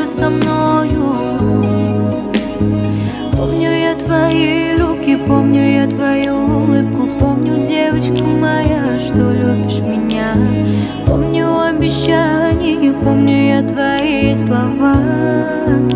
тобой, со мною. Помню я твои руки, помню я твою улыбку, помню, девочка моя, что любишь меня. Помню обещания, помню я твои слова.